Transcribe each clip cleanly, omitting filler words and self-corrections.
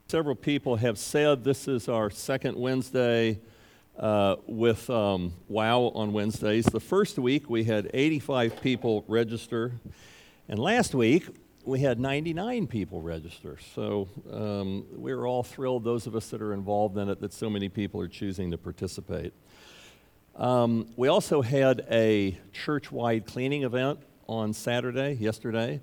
Several people have said this is our second Wednesday with WOW on Wednesdays. The first week we had 85 people register, and last week we had 99 people register. So we're all thrilled, those of us that are involved in it, that so many people are choosing to participate. We also had a church-wide cleaning event on yesterday.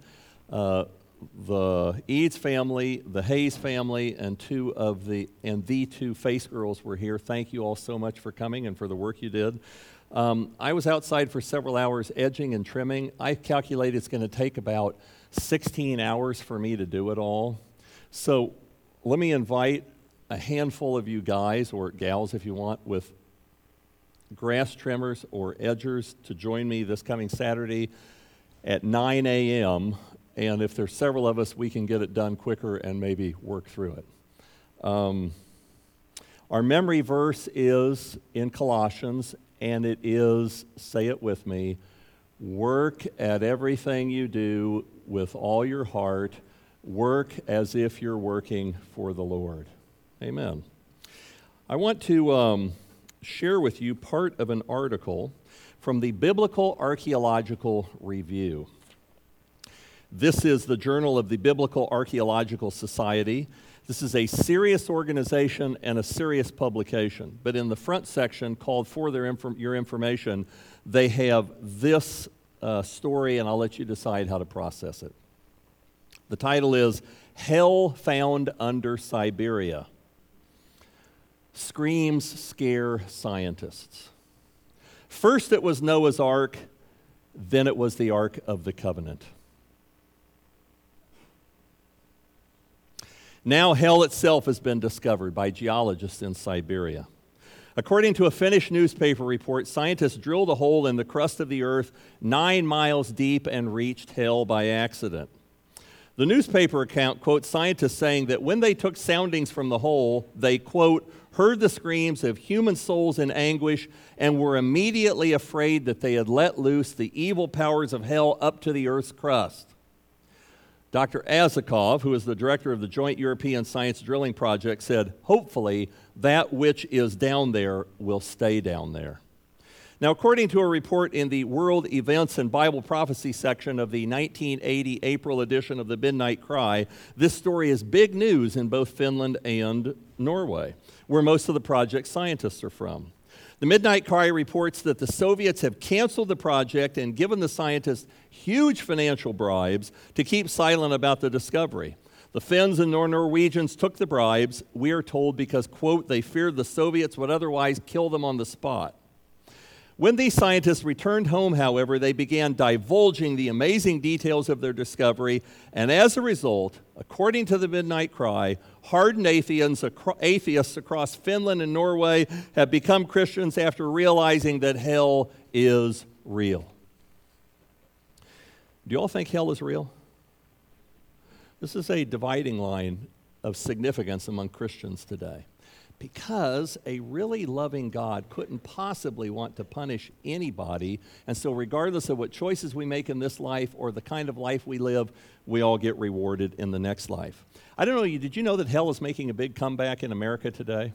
The Eads family, the Hayes family, and the two Face Girls were here. Thank you all so much for coming and for the work you did. I was outside for several hours edging and trimming. I calculate it's going to take about 16 hours for me to do it all. So let me invite a handful of you guys, or gals if you want, with grass trimmers or edgers to join me this coming Saturday at 9 a.m., and if there's several of us, we can get it done quicker and maybe work through it. Our memory verse is in Colossians, and it is, say it with me, work at everything you do with all your heart. Work as if you're working for the Lord. Amen. I want to share with you part of an article from the Biblical Archaeological Review. This is the Journal of the Biblical Archaeological Society. This is a serious organization and a serious publication. But in the front section, called For Your Information, they have this story, and I'll let you decide how to process it. The title is Hell Found Under Siberia. Screams scare scientists. First it was Noah's Ark, then it was the Ark of the Covenant. Now hell itself has been discovered by geologists in Siberia. According to a Finnish newspaper report, scientists drilled a hole in the crust of the earth 9 miles deep and reached hell by accident. The newspaper account quotes scientists saying that when they took soundings from the hole, they, quote, heard the screams of human souls in anguish and were immediately afraid that they had let loose the evil powers of hell up to the earth's crust. Dr. Azakov, who is the director of the Joint European Science Drilling Project, said, hopefully, that which is down there will stay down there. Now, according to a report in the World Events and Bible Prophecy section of the 1980 April edition of the Midnight Cry, this story is big news in both Finland and Norway, where most of the project scientists are from. The Midnight Cry reports that the Soviets have canceled the project and given the scientists huge financial bribes to keep silent about the discovery. The Finns and Norwegians took the bribes, we are told, because, quote, they feared the Soviets would otherwise kill them on the spot. When these scientists returned home, however, they began divulging the amazing details of their discovery, and as a result, according to the Midnight Cry, hardened atheists across Finland and Norway have become Christians after realizing that hell is real. Do you all think hell is real? This is a dividing line of significance among Christians today, because a really loving God couldn't possibly want to punish anybody, and so regardless of what choices we make in this life or the kind of life we live, we all get rewarded in the next life. I don't know, did you know that hell is making a big comeback in America today?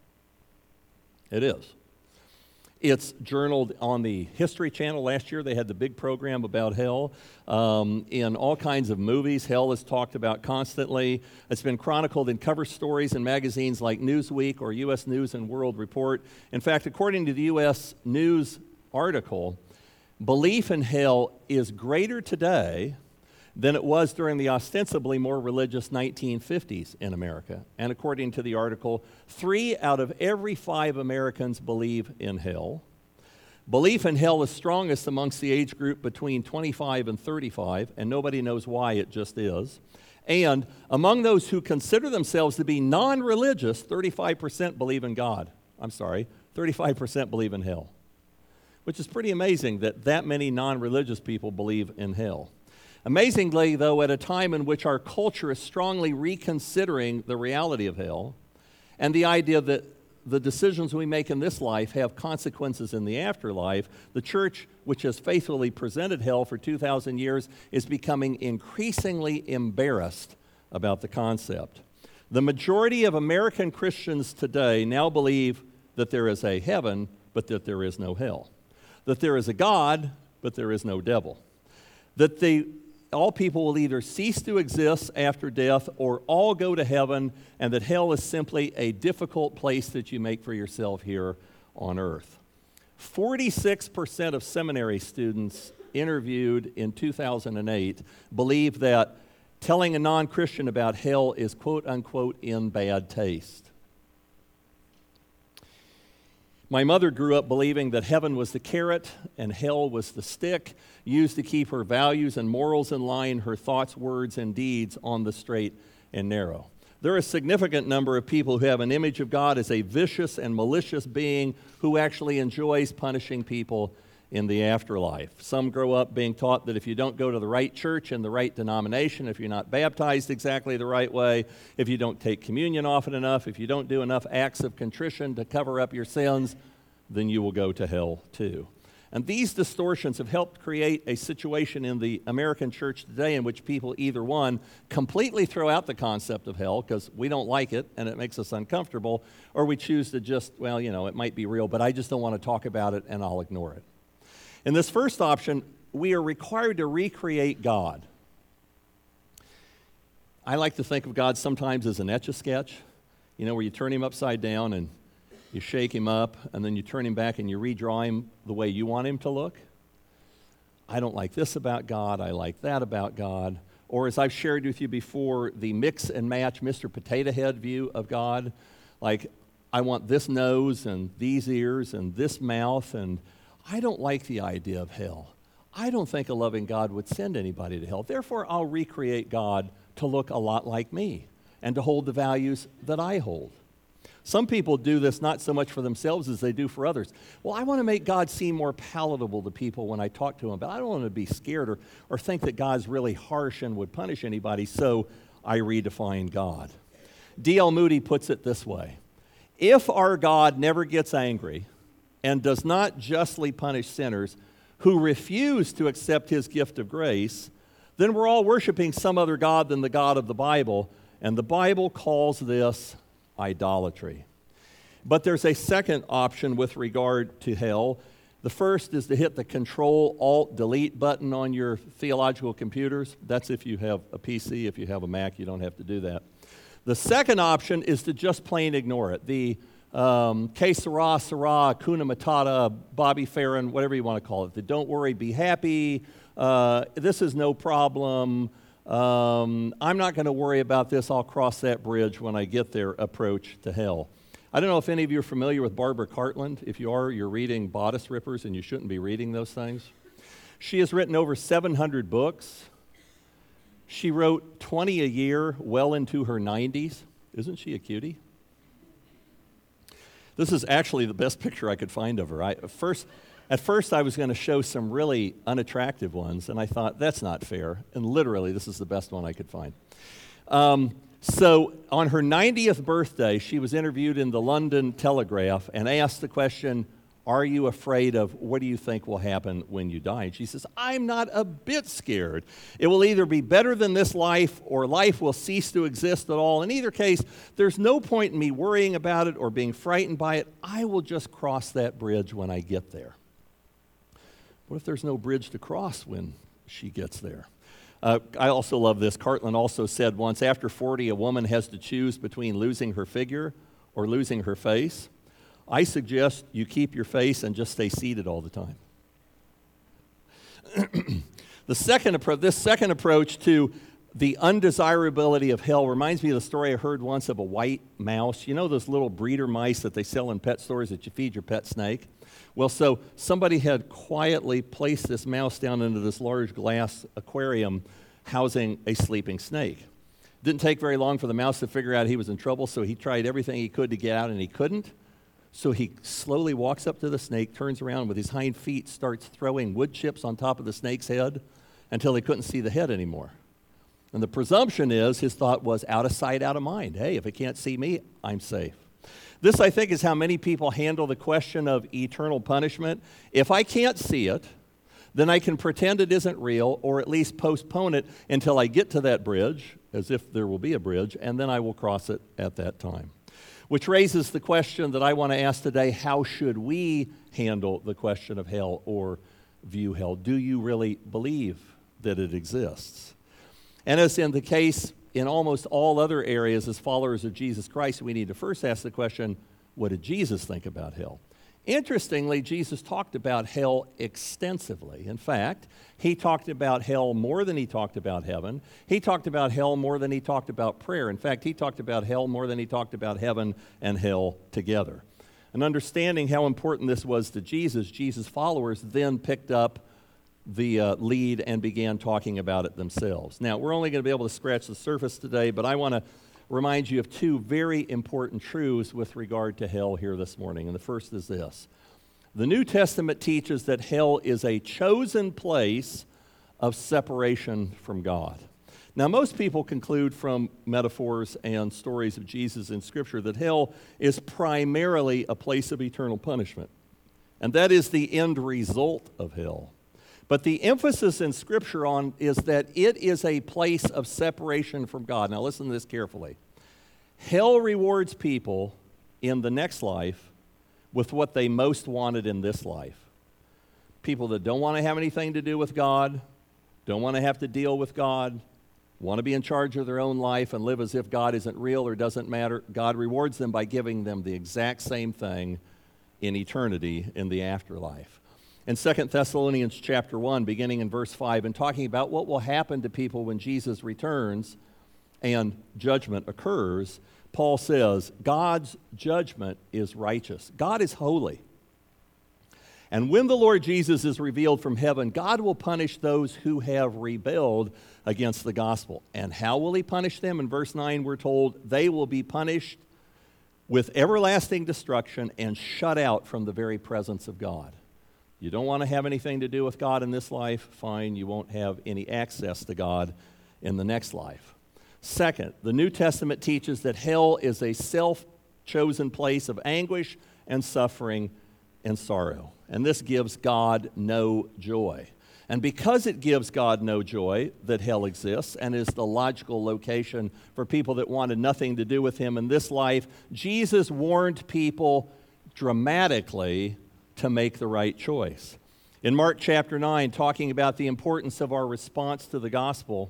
It is. It's journaled on the History Channel. Last year they had the big program about hell. In all kinds of movies, hell is talked about constantly. It's been chronicled in cover stories in magazines like Newsweek or U.S. News and World Report. In fact, according to the U.S. News article, belief in hell is greater today than it was during the ostensibly more religious 1950s in America. And according to the article, 3 out of every 5 Americans believe in hell. Belief in hell is strongest amongst the age group between 25 and 35, and nobody knows why, it just is. And among those who consider themselves to be non-religious, 35% believe in God. 35% believe in hell, which is pretty amazing that many non-religious people believe in hell. Amazingly, though, at a time in which our culture is strongly reconsidering the reality of hell and the idea that the decisions we make in this life have consequences in the afterlife, the church, which has faithfully presented hell for 2,000 years, is becoming increasingly embarrassed about the concept. The majority of American Christians today now believe that there is a heaven, but that there is no hell. That there is a God, but there is no devil. That all people will either cease to exist after death or all go to heaven, and that hell is simply a difficult place that you make for yourself here on earth. 46% of seminary students interviewed in 2008 believe that telling a non-Christian about hell is quote-unquote in bad taste. My mother grew up believing that heaven was the carrot and hell was the stick, used to keep her values and morals in line, her thoughts, words, and deeds on the straight and narrow. There are a significant number of people who have an image of God as a vicious and malicious being who actually enjoys punishing people in the afterlife. Some grow up being taught that if you don't go to the right church and the right denomination, if you're not baptized exactly the right way, if you don't take communion often enough, if you don't do enough acts of contrition to cover up your sins, then you will go to hell too. And these distortions have helped create a situation in the American church today in which people either, one, completely throw out the concept of hell because we don't like it and it makes us uncomfortable, or we choose to just, well, it might be real, but I just don't want to talk about it and I'll ignore it. In this first option, we are required to recreate God. I like to think of God sometimes as an Etch-a-Sketch, where you turn him upside down and you shake him up, and then you turn him back and you redraw him the way you want him to look. I don't like this about God, I like that about God. Or as I've shared with you before, the mix and match Mr. Potato Head view of God. Like, I want this nose and these ears and this mouth, and I don't like the idea of hell. I don't think a loving God would send anybody to hell. Therefore, I'll recreate God to look a lot like me and to hold the values that I hold. Some people do this not so much for themselves as they do for others. Well, I want to make God seem more palatable to people when I talk to him, but I don't want to be scared or think that God's really harsh and would punish anybody, so I redefine God. D.L. Moody puts it this way: if our God never gets angry and does not justly punish sinners who refuse to accept his gift of grace, then we're all worshiping some other God than the God of the Bible, and the Bible calls this idolatry. But there's a second option with regard to hell. The first is to hit the Control-Alt-Delete button on your theological computers. That's if you have a PC. If you have a Mac, you don't have to do that. The second option is to just plain ignore it. The Que Sera, Sera, Kuna Matata, Bobby Farron, whatever you want to call it. The don't worry, be happy, this is no problem, I'm not going to worry about this, I'll cross that bridge when I get there approach to hell. I don't know if any of you are familiar with Barbara Cartland. If you are, you're reading Bodice Rippers, and you shouldn't be reading those things. She has written over 700 books. She wrote 20 a year well into her 90s. Isn't she a cutie? This is actually the best picture I could find of her. At first I was going to show some really unattractive ones, and I thought, that's not fair. And literally, this is the best one I could find. So on her 90th birthday, she was interviewed in the London Telegraph and asked the question, are you afraid of what do you think will happen when you die? And she says, I'm not a bit scared. It will either be better than this life or life will cease to exist at all. In either case, there's no point in me worrying about it or being frightened by it. I will just cross that bridge when I get there. What if there's no bridge to cross when she gets there? I also love this. Cartland also said once, after 40, a woman has to choose between losing her figure or losing her face. I suggest you keep your face and just stay seated all the time. This second approach to the undesirability of hell reminds me of the story I heard once of a white mouse. You know those little breeder mice that they sell in pet stores that you feed your pet snake? Well, so somebody had quietly placed this mouse down into this large glass aquarium housing a sleeping snake. Didn't take very long for the mouse to figure out he was in trouble, so he tried everything he could to get out, and he couldn't. So he slowly walks up to the snake, turns around with his hind feet, starts throwing wood chips on top of the snake's head until he couldn't see the head anymore. And the presumption is, his thought was, out of sight, out of mind. Hey, if it can't see me, I'm safe. This, I think, is how many people handle the question of eternal punishment. If I can't see it, then I can pretend it isn't real, or at least postpone it until I get to that bridge, as if there will be a bridge, and then I will cross it at that time. Which raises the question that I want to ask today: how should we handle the question of hell or view hell? Do you really believe that it exists? And as in the case in almost all other areas as followers of Jesus Christ, we need to first ask the question, what did Jesus think about hell? Interestingly, Jesus talked about hell extensively. In fact, he talked about hell more than he talked about heaven. He talked about hell more than he talked about prayer. In fact, he talked about hell more than he talked about heaven and hell together. And understanding how important this was to Jesus' followers then picked up the lead and began talking about it themselves. Now, we're only going to be able to scratch the surface today, but I want to remind you of two very important truths with regard to hell here this morning. And the first is this: the New Testament teaches that hell is a chosen place of separation from God. Now, most people conclude from metaphors and stories of Jesus in Scripture that hell is primarily a place of eternal punishment, and that is the end result of hell. But the emphasis in Scripture is that it is a place of separation from God. Now listen to this carefully. Hell rewards people in the next life with what they most wanted in this life. People that don't want to have anything to do with God, don't want to have to deal with God, want to be in charge of their own life and live as if God isn't real or doesn't matter. God rewards them by giving them the exact same thing in eternity in the afterlife. In 2 Thessalonians chapter 1, beginning in verse 5, and talking about what will happen to people when Jesus returns and judgment occurs, Paul says, God's judgment is righteous. God is holy. And when the Lord Jesus is revealed from heaven, God will punish those who have rebelled against the gospel. And how will he punish them? In verse 9, we're told they will be punished with everlasting destruction and shut out from the very presence of God. You don't want to have anything to do with God in this life? Fine, you won't have any access to God in the next life. Second, the New Testament teaches that hell is a self-chosen place of anguish and suffering and sorrow. And this gives God no joy. And because it gives God no joy that hell exists and is the logical location for people that wanted nothing to do with him in this life, Jesus warned people dramatically to make the right choice. In Mark chapter 9, talking about the importance of our response to the gospel.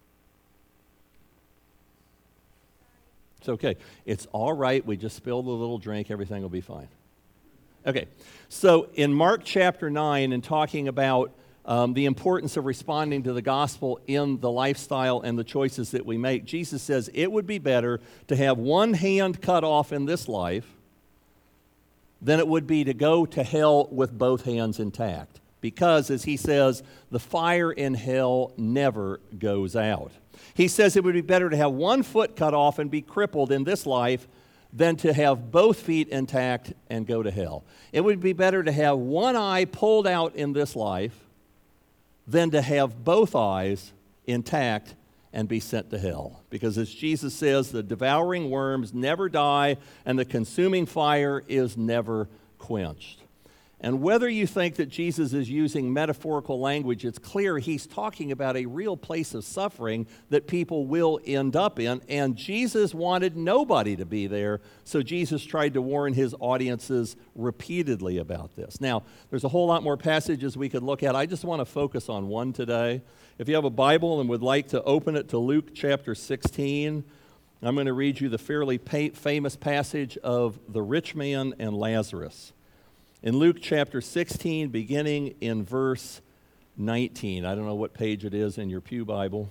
It's okay. It's all right. We just spilled a little drink. Everything will be fine. Okay. So in Mark chapter 9, and talking about the importance of responding to the gospel in the lifestyle and the choices that we make, Jesus says it would be better to have one hand cut off in this life than it would be to go to hell with both hands intact. Because, as he says, the fire in hell never goes out. He says it would be better to have one foot cut off and be crippled in this life than to have both feet intact and go to hell. It would be better to have one eye pulled out in this life than to have both eyes intact and be sent to hell. Because as Jesus says, the devouring worms never die and the consuming fire is never quenched. And whether you think that Jesus is using metaphorical language, it's clear he's talking about a real place of suffering that people will end up in, and Jesus wanted nobody to be there, so Jesus tried to warn his audiences repeatedly about this. Now, there's a whole lot more passages we could look at. I just want to focus on one today. If you have a Bible and would like to open it to Luke chapter 16, I'm going to read you the fairly famous passage of the rich man and Lazarus. In Luke chapter 16, beginning in verse 19. I don't know what page it is in your pew Bible.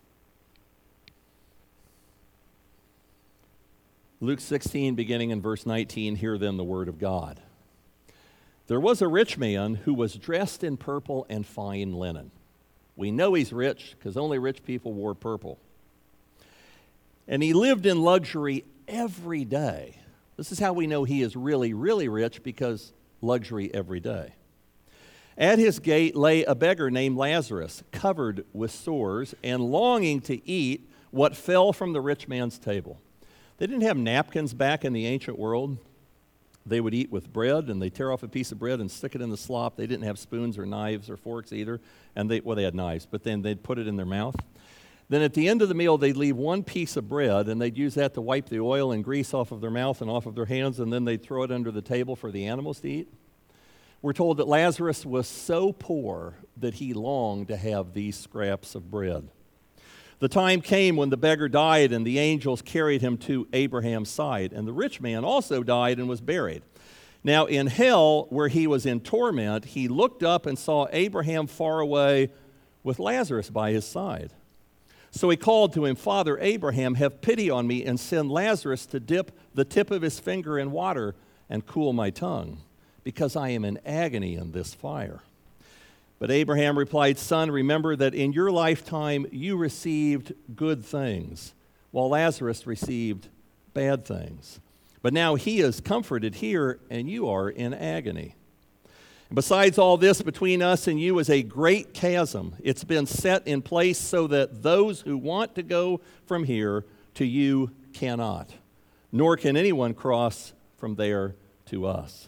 Luke 16, beginning in verse 19, hear then the word of God. There was a rich man who was dressed in purple and fine linen. We know he's rich because only rich people wore purple. And he lived in luxury every day. This is how we know he is really, really rich, because luxury every day. At his gate lay a beggar named Lazarus, covered with sores and longing to eat what fell from the rich man's table. They didn't have napkins back in the ancient world. they would eat with bread, and they'd tear off a piece of bread and stick it in the slop. They didn't have spoons or knives or forks either, and they had knives, but then they'd put it in their mouth. Then at the end of the meal, they'd leave one piece of bread, and they'd use that to wipe the oil and grease off of their mouth and off of their hands, and then they'd throw it under the table for the animals to eat. We're told that Lazarus was so poor that he longed to have these scraps of bread. The time came when the beggar died, and the angels carried him to Abraham's side. And the rich man also died and was buried. Now in hell, where he was in torment, he looked up and saw Abraham far away with Lazarus by his side. So he called to him, "Father Abraham, have pity on me and send Lazarus to dip the tip of his finger in water and cool my tongue, because I am in agony in this fire." But Abraham replied, "Son, remember that in your lifetime you received good things, while Lazarus received bad things. But now he is comforted here, and you are in agony. And besides all this, between us and you is a great chasm. It's been set in place so that those who want to go from here to you cannot, nor can anyone cross from there to us."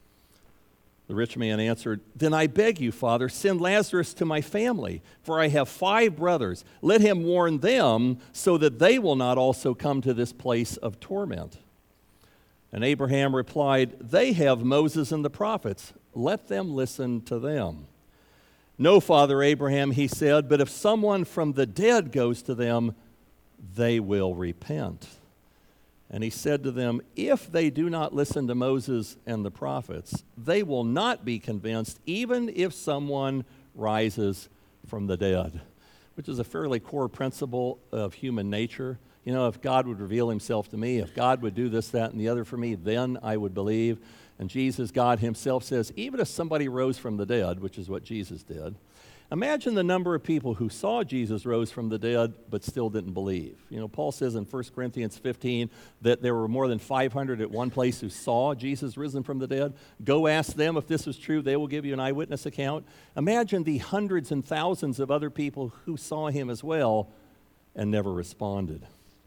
The rich man answered, "Then I beg you, Father, send Lazarus to my family, for I have 5 brothers. Let him warn them so that they will not also come to this place of torment." And Abraham replied, "They have Moses and the prophets. Let them listen to them." "No, Father Abraham," he said, "but if someone from the dead goes to them, they will repent." And he said to them, "If they do not listen to Moses and the prophets, they will not be convinced, even if someone rises from the dead," which is a fairly core principle of human nature. You know, if God would reveal himself to me, if God would do this, that, and the other for me, then I would believe. And Jesus, God himself, says, even if somebody rose from the dead, which is what Jesus did, imagine the number of people who saw Jesus rose from the dead but still didn't believe. You know, Paul says in 1 Corinthians 15 that there were more than 500 at one place who saw Jesus risen from the dead. Go ask them if this is true. They will give you an eyewitness account. Imagine the hundreds and thousands of other people who saw him as well and never responded.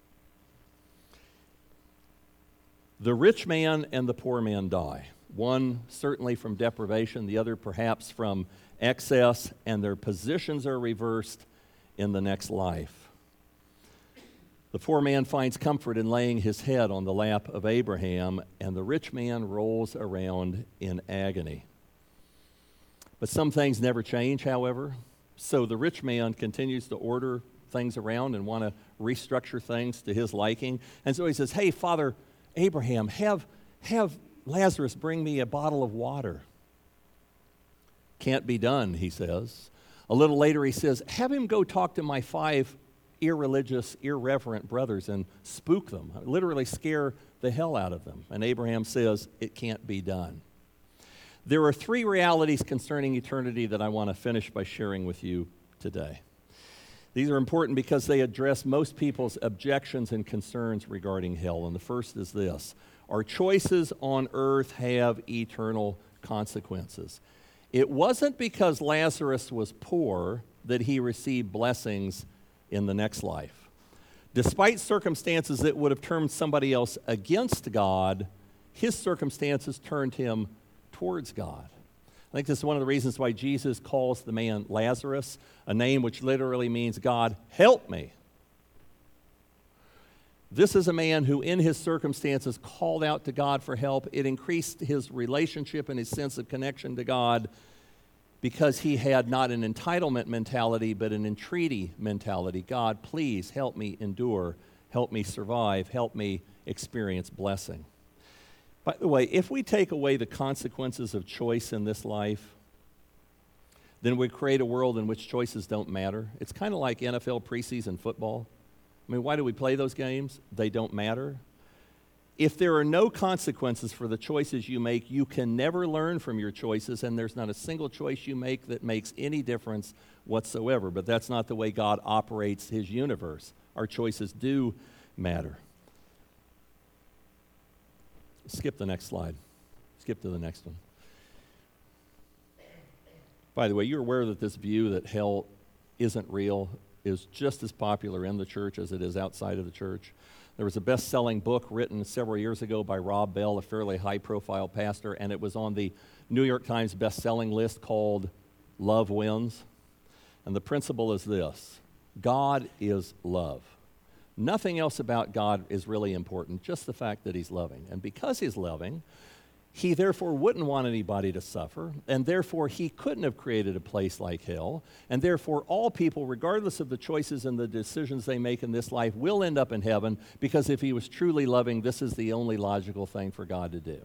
The rich man and the poor man die. One certainly from deprivation, the other perhaps from excess, and their positions are reversed in the next life. The poor man finds comfort in laying his head on the lap of Abraham, and the rich man rolls around in agony. But some things never change, however. So the rich man continues to order things around and want to restructure things to his liking. And so he says, "Hey, Father Abraham, have Lazarus bring me a bottle of water." "Can't be done," he says. A little later he says, "Have him go talk to my 5 irreligious, irreverent brothers and spook them, literally scare the hell out of them." And Abraham says, "It can't be done." There are 3 realities concerning eternity that I want to finish by sharing with you today. These are important because they address most people's objections and concerns regarding hell. And the first is this: our choices on earth have eternal consequences. It wasn't because Lazarus was poor that he received blessings in the next life. Despite circumstances that would have turned somebody else against God, his circumstances turned him towards God. I think this is one of the reasons why Jesus calls the man Lazarus, a name which literally means "God, help me." This is a man who in his circumstances called out to God for help. It increased his relationship and his sense of connection to God because he had not an entitlement mentality but an entreaty mentality. God, please help me endure, help me survive, help me experience blessing. By the way, if we take away the consequences of choice in this life, then we create a world in which choices don't matter. It's kind of like NFL preseason football. I mean, why do we play those games? They don't matter. If there are no consequences for the choices you make, you can never learn from your choices, and there's not a single choice you make that makes any difference whatsoever. But that's not the way God operates his universe. Our choices do matter. Skip the next slide. Skip to the next one. By the way, you're aware that this view that hell isn't real is just as popular in the church as it is outside of the church. There was a best-selling book written several years ago by Rob Bell, a fairly high-profile pastor, and it was on the New York Times best-selling list called Love Wins. And the principle is this: God is love. Nothing else about God is really important, just the fact that he's loving. And because he's loving, he therefore wouldn't want anybody to suffer, and therefore he couldn't have created a place like hell, and therefore all people, regardless of the choices and the decisions they make in this life, will end up in heaven, because if he was truly loving, this is the only logical thing for God to do.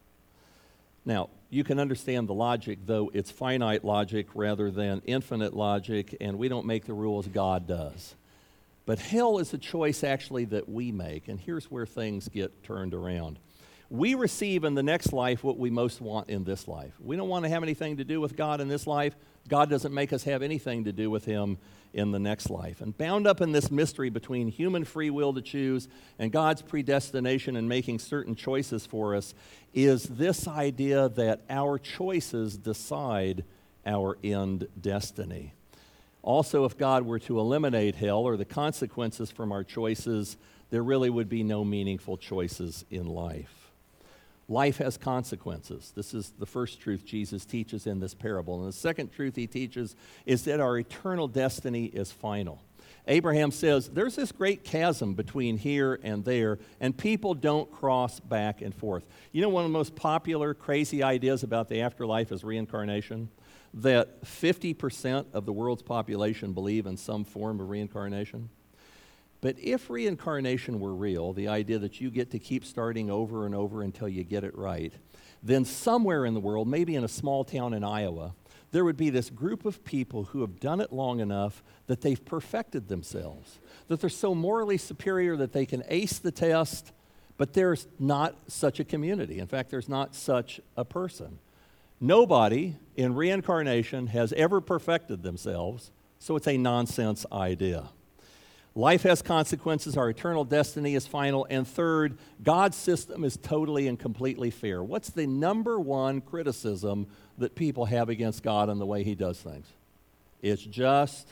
Now, you can understand the logic, though it's finite logic rather than infinite logic, and we don't make the rules, God does. But hell is a choice actually that we make, and here's where things get turned around. We receive in the next life what we most want in this life. We don't want to have anything to do with God in this life. God doesn't make us have anything to do with him in the next life. And bound up in this mystery between human free will to choose and God's predestination in making certain choices for us is this idea that our choices decide our end destiny. Also, if God were to eliminate hell or the consequences from our choices, there really would be no meaningful choices in life. Life has consequences. This is the first truth Jesus teaches in this parable. And the second truth he teaches is that our eternal destiny is final. Abraham says, there's this great chasm between here and there, and people don't cross back and forth. You know, one of the most popular crazy ideas about the afterlife is reincarnation, that 50% of the world's population believe in some form of reincarnation. But if reincarnation were real, the idea that you get to keep starting over and over until you get it right, then somewhere in the world, maybe in a small town in Iowa, there would be this group of people who have done it long enough that they've perfected themselves, that they're so morally superior that they can ace the test, but there's not such a community. In fact, there's not such a person. Nobody in reincarnation has ever perfected themselves, so it's a nonsense idea. Life has consequences, our eternal destiny is final, and third, God's system is totally and completely fair. What's the number one criticism that people have against God and the way he does things? It's just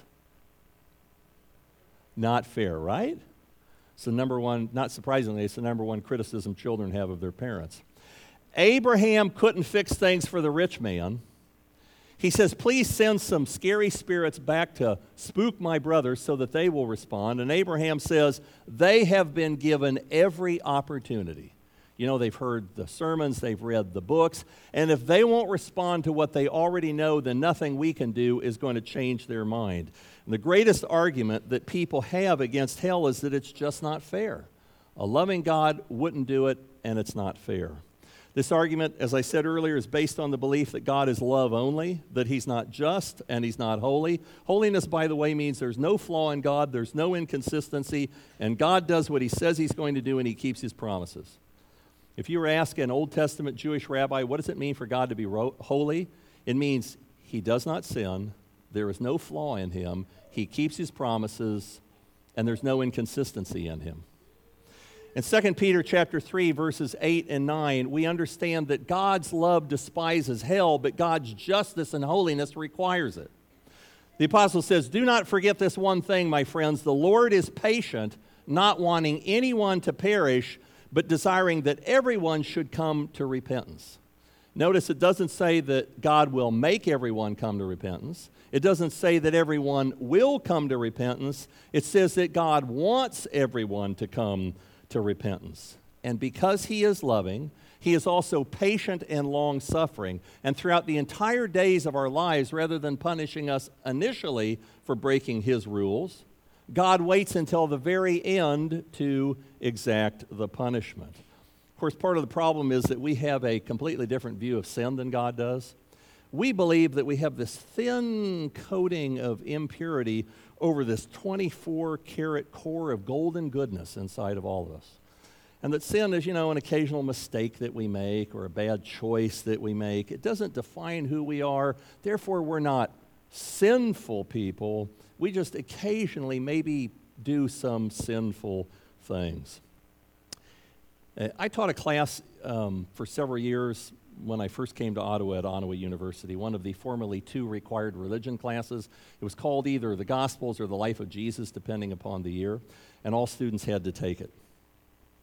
not fair, right? It's the number one, not surprisingly, it's the number one criticism children have of their parents. Abraham couldn't fix things for the rich man. He says, please send some scary spirits back to spook my brothers so that they will respond. And Abraham says, they have been given every opportunity. You know, they've heard the sermons, they've read the books, and if they won't respond to what they already know, then nothing we can do is going to change their mind. And the greatest argument that people have against hell is that it's just not fair. A loving God wouldn't do it, and it's not fair. This argument, as I said earlier, is based on the belief that God is love only, that he's not just and he's not holy. Holiness, by the way, means there's no flaw in God, there's no inconsistency, and God does what he says he's going to do and he keeps his promises. If you were asked an Old Testament Jewish rabbi, what does it mean for God to be holy? It means he does not sin, there is no flaw in him, he keeps his promises, and there's no inconsistency in him. In 2 Peter chapter 3, verses 8 and 9, we understand that God's love despises hell, but God's justice and holiness requires it. The apostle says, do not forget this one thing, my friends. The Lord is patient, not wanting anyone to perish, but desiring that everyone should come to repentance. Notice it doesn't say that God will make everyone come to repentance. It doesn't say that everyone will come to repentance. It says that God wants everyone to come to repentance. And because he is loving, he is also patient and long-suffering. And throughout the entire days of our lives, rather than punishing us initially for breaking his rules, God waits until the very end to exact the punishment. Of course, part of the problem is that we have a completely different view of sin than God does. We believe that we have this thin coating of impurity over this 24-karat core of golden goodness inside of all of us. And that sin is, an occasional mistake that we make or a bad choice that we make. It doesn't define who we are. Therefore, we're not sinful people. We just occasionally maybe do some sinful things. I taught a class for several years when I first came to Ottawa at Ottawa University, one of the formerly 2 required religion classes. It was called either the Gospels or the Life of Jesus, depending upon the year, and all students had to take it.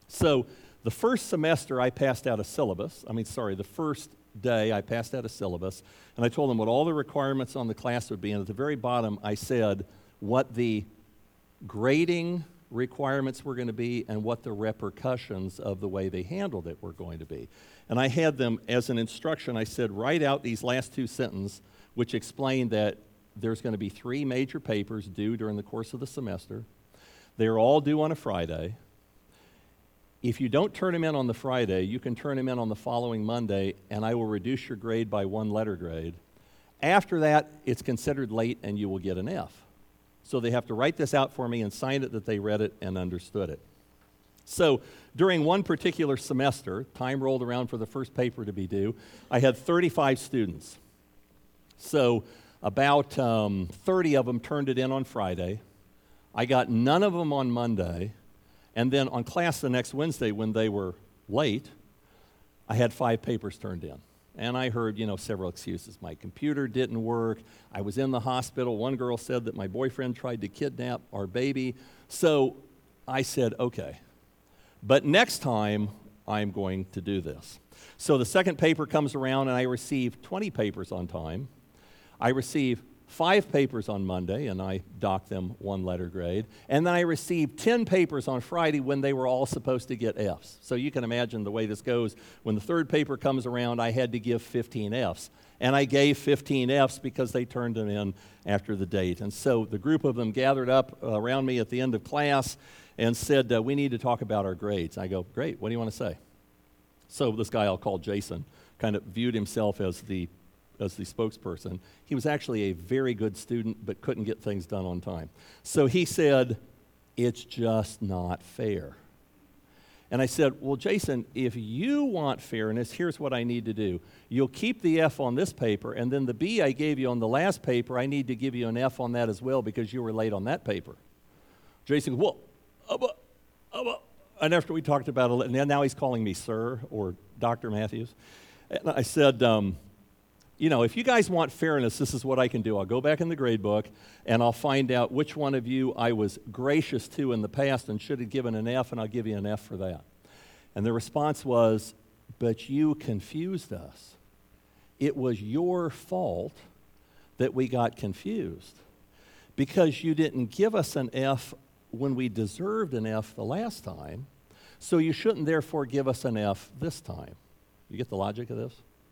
So the first semester I passed out a syllabus. The first day I passed out a syllabus, and I told them what all the requirements on the class would be, and at the very bottom I said what the grading requirements were going to be and what the repercussions of the way they handled it were going to be. And I had them, as an instruction, I said, write out these last two sentences, which explained that there's going to be 3 major papers due during the course of the semester. They're all due on a Friday. If you don't turn them in on the Friday, you can turn them in on the following Monday, and I will reduce your grade by 1 letter grade. After that, it's considered late, and you will get an F. So they have to write this out for me and sign it that they read it and understood it. So during one particular semester, time rolled around for the first paper to be due, I had 35 students. So about 30 of them turned it in on Friday. I got none of them on Monday. And then on class the next Wednesday, when they were late, I had 5 papers turned in. And I heard, several excuses. My computer didn't work. I was in the hospital. One girl said that my boyfriend tried to kidnap our baby. So I said, okay. But next time, I'm going to do this. So the second paper comes around, and I receive 20 papers on time. I receive 5 papers on Monday, and I docked them 1 letter grade. And then I received 10 papers on Friday when they were all supposed to get Fs. So you can imagine the way this goes. When the third paper comes around, I had to give 15 Fs. And I gave 15 Fs because they turned them in after the date. And so the group of them gathered up around me at the end of class and said, we need to talk about our grades. I go, great, what do you want to say? So this guy I'll call Jason kind of viewed himself as the spokesperson. He was actually a very good student, but couldn't get things done on time. So he said, it's just not fair. And I said, well, Jason, if you want fairness, here's what I need to do. You'll keep the F on this paper, and then the B I gave you on the last paper, I need to give you an F on that as well because you were late on that paper. Jason goes, well, and after we talked about it, and now he's calling me sir or Dr. Matthews. And I said, if you guys want fairness, this is what I can do. I'll go back in the grade book, and I'll find out which one of you I was gracious to in the past and should have given an F, and I'll give you an F for that. And the response was, but you confused us. It was your fault that we got confused because you didn't give us an F when we deserved an F the last time, so you shouldn't therefore give us an F this time. You get the logic of this?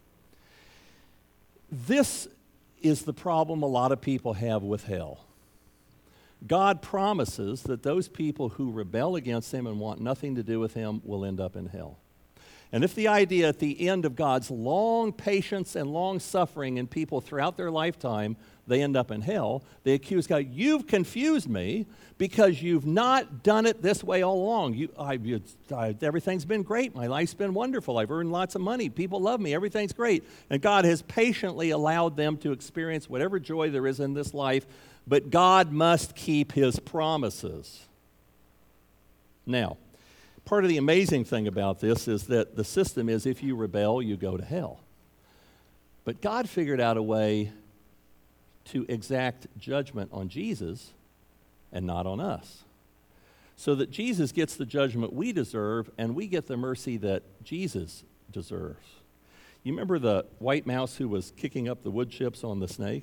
This is the problem a lot of people have with hell. God promises that those people who rebel against him and want nothing to do with him will end up in hell. And if the idea at the end of God's long patience and long suffering in people throughout their lifetime, they end up in hell, they accuse God, you've confused me because you've not done it this way all along. Everything's been great. My life's been wonderful. I've earned lots of money. People love me. Everything's great. And God has patiently allowed them to experience whatever joy there is in this life, but God must keep his promises. Now, part of the amazing thing about this is that the system is if you rebel, you go to hell. But God figured out a way to exact judgment on Jesus and not on us. So that Jesus gets the judgment we deserve and we get the mercy that Jesus deserves. You remember the white mouse who was kicking up the wood chips on the snake?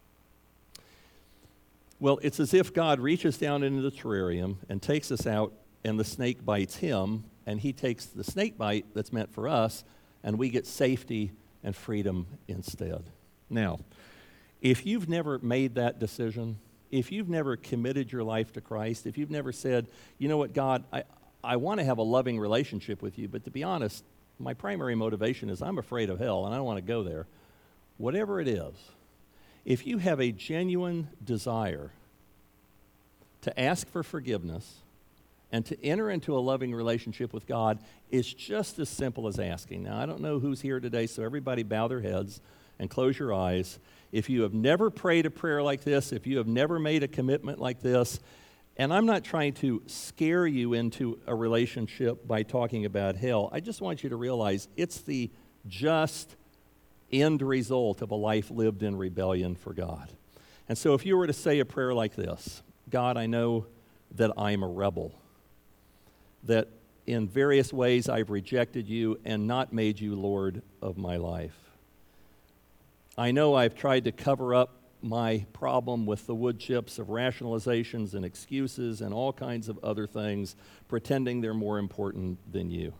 Well, it's as if God reaches down into the terrarium and takes us out, and the snake bites him, and he takes the snake bite that's meant for us, and we get safety and freedom instead. Now, if you've never made that decision, if you've never committed your life to Christ, if you've never said, you know what, God, I want to have a loving relationship with you, but to be honest, my primary motivation is I'm afraid of hell and I don't want to go there. Whatever it is, if you have a genuine desire to ask for forgiveness and to enter into a loving relationship with God, it's just as simple as asking. Now, I don't know who's here today, so everybody bow their heads and close your eyes. If you have never prayed a prayer like this, if you have never made a commitment like this, and I'm not trying to scare you into a relationship by talking about hell, I just want you to realize it's the just end result of a life lived in rebellion for God. And so if you were to say a prayer like this, God, I know that I'm a rebel, that in various ways I've rejected you and not made you Lord of my life. I know I've tried to cover up my problem with the wood chips of rationalizations and excuses and all kinds of other things, pretending they're more important than you.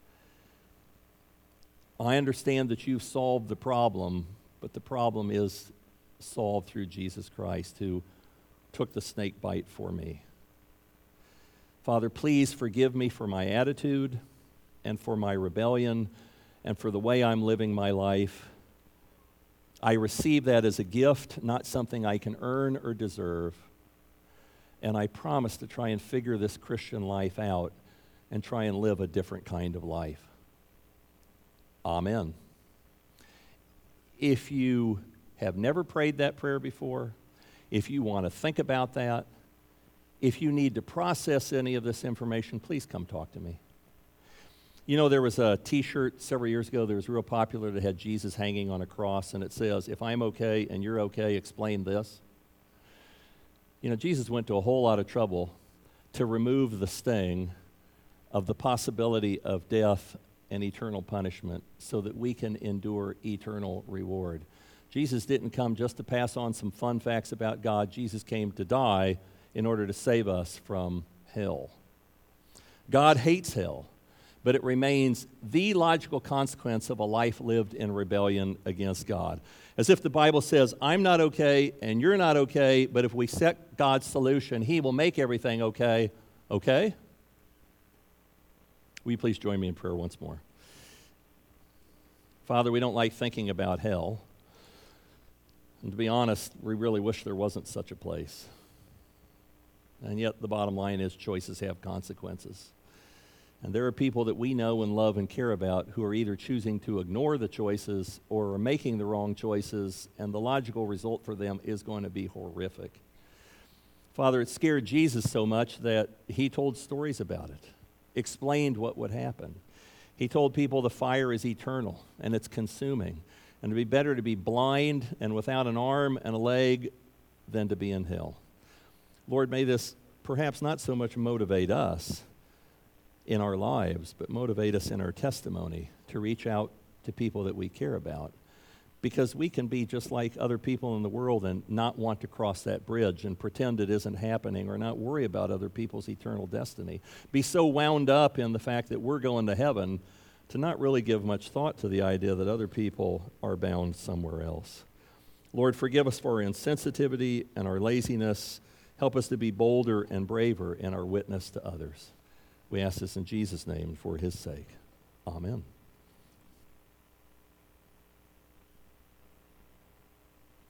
I understand that you've solved the problem, but the problem is solved through Jesus Christ, who took the snake bite for me. Father, please forgive me for my attitude and for my rebellion and for the way I'm living my life. I receive that as a gift, not something I can earn or deserve. And I promise to try and figure this Christian life out and try and live a different kind of life. Amen. If you have never prayed that prayer before, if you want to think about that, if you need to process any of this information, please come talk to me. You know, there was a T-shirt several years ago that was real popular that had Jesus hanging on a cross, and it says, "If I'm okay and you're okay, explain this." You know, Jesus went to a whole lot of trouble to remove the sting of the possibility of death and eternal punishment so that we can endure eternal reward. Jesus didn't come just to pass on some fun facts about God. Jesus came to die in order to save us from hell. God hates hell, but it remains the logical consequence of a life lived in rebellion against God. As if the Bible says, I'm not okay and you're not okay, but if we set God's solution, He will make everything okay. Okay? Will you please join me in prayer once more? Father, we don't like thinking about hell. And to be honest, we really wish there wasn't such a place. And yet the bottom line is choices have consequences. And there are people that we know and love and care about who are either choosing to ignore the choices or are making the wrong choices, and the logical result for them is going to be horrific. Father, it scared Jesus so much that He told stories about it, explained what would happen. He told people the fire is eternal and it's consuming, and it'd be better to be blind and without an arm and a leg than to be in hell. Lord, may this perhaps not so much motivate us in our lives, but motivate us in our testimony to reach out to people that we care about. Because we can be just like other people in the world and not want to cross that bridge and pretend it isn't happening or not worry about other people's eternal destiny. Be so wound up in the fact that we're going to heaven to not really give much thought to the idea that other people are bound somewhere else. Lord, forgive us for our insensitivity and our laziness. Help us to be bolder and braver in our witness to others. We ask this in Jesus' name for His sake. Amen.